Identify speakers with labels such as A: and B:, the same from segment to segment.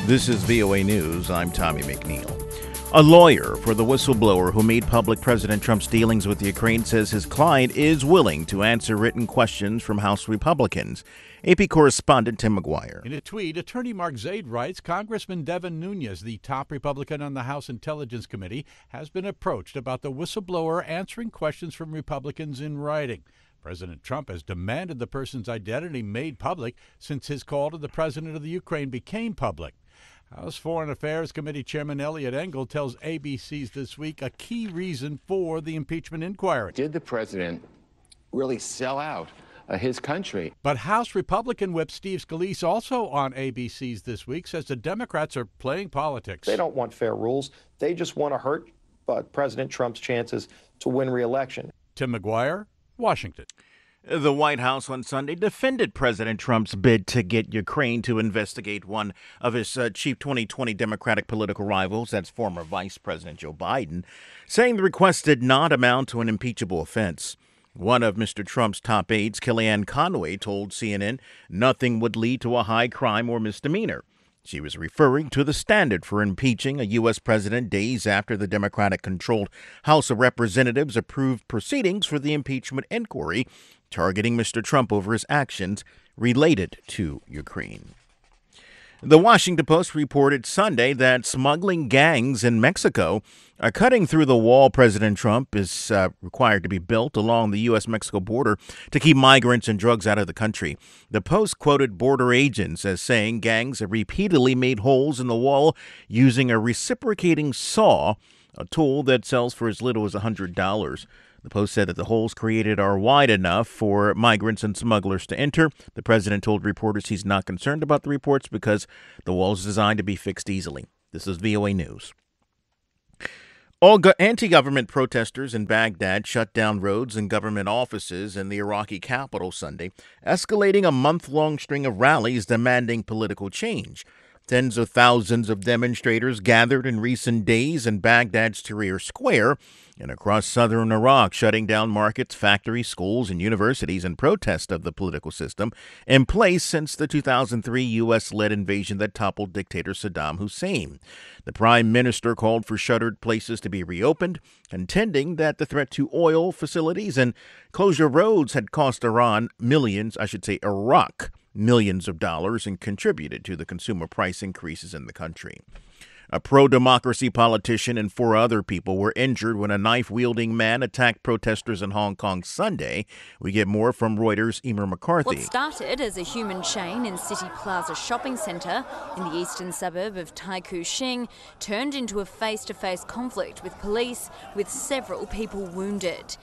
A: This is VOA News. I'm Tommy McNeil. A lawyer for the whistleblower who made public President Trump's dealings with Ukraine says his client is willing to answer written questions from House Republicans. AP correspondent Tim McGuire.
B: In a tweet, attorney Mark Zaid writes, Congressman Devin Nunes, the top Republican on the House Intelligence Committee, has been approached about the whistleblower answering questions from Republicans in writing. President Trump has demanded the person's identity made public since his call to the president of the Ukraine became public. House Foreign Affairs Committee Chairman Eliot Engel tells ABC's This Week a key reason for the impeachment inquiry.
C: Did the president really sell out his country?
B: But House Republican Whip Steve Scalise, also on ABC's This Week, says the Democrats are playing politics.
D: They don't want fair rules. They just want to hurt President Trump's chances to win re-election.
B: Tim McGuire, Washington.
A: The White House on Sunday defended President Trump's bid to get Ukraine to investigate one of his chief 2020 Democratic political rivals, that's former Vice President Joe Biden, saying the request did not amount to an impeachable offense. One of Mr. Trump's top aides, Kellyanne Conway, told CNN nothing would lead to a high crime or misdemeanor. She was referring to the standard for impeaching a U.S. president days after the Democratic-controlled House of Representatives approved proceedings for the impeachment inquiry targeting Mr. Trump over his actions related to Ukraine. The Washington Post reported Sunday that smuggling gangs in Mexico are cutting through the wall President Trump is required to be built along the U.S.-Mexico border to keep migrants and drugs out of the country. The Post quoted border agents as saying gangs have repeatedly made holes in the wall using a reciprocating saw, a tool that sells for as little as $100. The Post said that the holes created are wide enough for migrants and smugglers to enter. The president told reporters he's not concerned about the reports because the wall is designed to be fixed easily. This is VOA News. All anti-government protesters in Baghdad shut down roads and government offices in the Iraqi capital Sunday, escalating a month-long string of rallies demanding political change. Tens of thousands of demonstrators gathered in recent days in Baghdad's Tahrir Square and across southern Iraq, shutting down markets, factories, schools, and universities in protest of the political system in place since the 2003 U.S.-led invasion that toppled dictator Saddam Hussein. The prime minister called for shuttered places to be reopened, contending that the threat to oil facilities and closure roads had cost Iraq millions of dollars and contributed to the consumer price increases in the country. A pro-democracy politician and 4 other people were injured when a knife-wielding man attacked protesters in Hong Kong Sunday. We get more from Reuters' Emer McCarthy.
E: What started as a human chain in City Plaza shopping centre in the eastern suburb of Taikoo Shing turned into a face-to-face conflict with police, with several people wounded.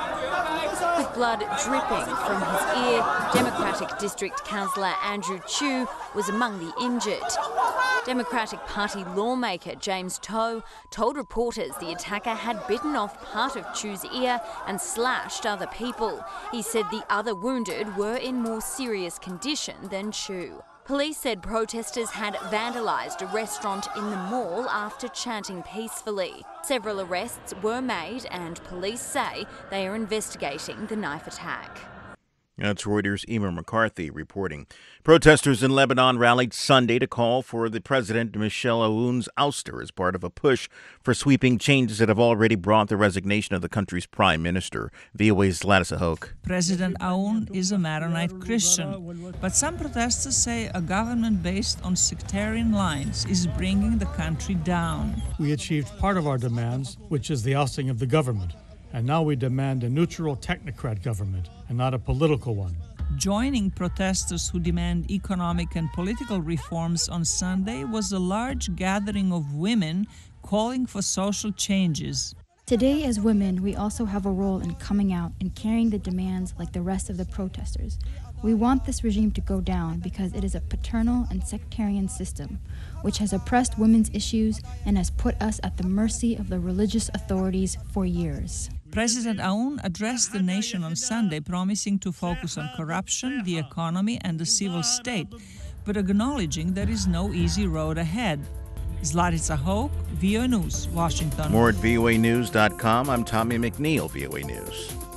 E: With blood dripping from his ear, Democratic District Councillor Andrew Chu was among the injured. Democratic Party lawmaker James Toh told reporters the attacker had bitten off part of Chu's ear and slashed other people. He said the other wounded were in more serious condition than Chu. Police said protesters had vandalised a restaurant in the mall after chanting peacefully. Several arrests were made and police say they are investigating the knife attack.
A: That's Reuters' Emer McCarthy reporting. Protesters in Lebanon rallied Sunday to call for the president Michel Aoun's ouster as part of a push for sweeping changes that have already brought the resignation of the country's prime minister. VOA's Ladisa Hoke.
F: President Aoun is a Maronite Christian, but some protesters say a government based on sectarian lines is bringing the country down.
G: We achieved part of our demands, which is the ousting of the government. And now we demand a neutral technocrat government and not a political one.
F: Joining protesters who demand economic and political reforms on Sunday was a large gathering of women calling for social changes.
H: Today, as women, we also have a role in coming out and carrying the demands like the rest of the protesters. We want this regime to go down because it is a paternal and sectarian system which has oppressed women's issues and has put us at the mercy of the religious authorities for years.
F: President Aoun addressed the nation on Sunday, promising to focus on corruption, the economy, and the civil state, but acknowledging there is no easy road ahead. Zlatica Hoke, VOA News, Washington.
A: More at voanews.com. I'm Tommy McNeil, VOA News.